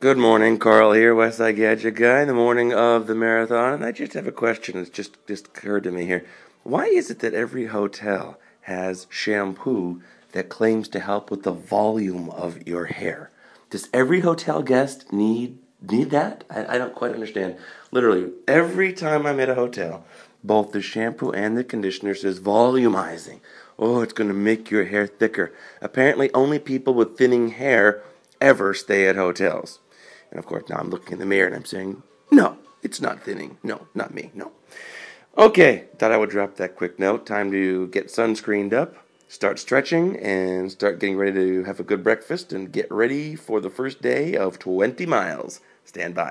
Good morning, Carl here, Westside Gadget Guy, in the morning of the marathon. And I just have a question that's just occurred to me here. Why is it that every hotel has shampoo that claims to help with the volume of your hair? Does every hotel guest need that? I don't quite understand. Literally, every time I'm at a hotel, both the shampoo and the conditioner says volumizing. Oh, it's going to make your hair thicker. Apparently, only people with thinning hair ever stay at hotels. And of course, now I'm looking in the mirror and I'm saying, no, it's not thinning. No, not me. No. Okay, thought I would drop that quick note. Time to get sunscreened up, start stretching, and start getting ready to have a good breakfast and get ready for the first day of 20 miles. Stand by.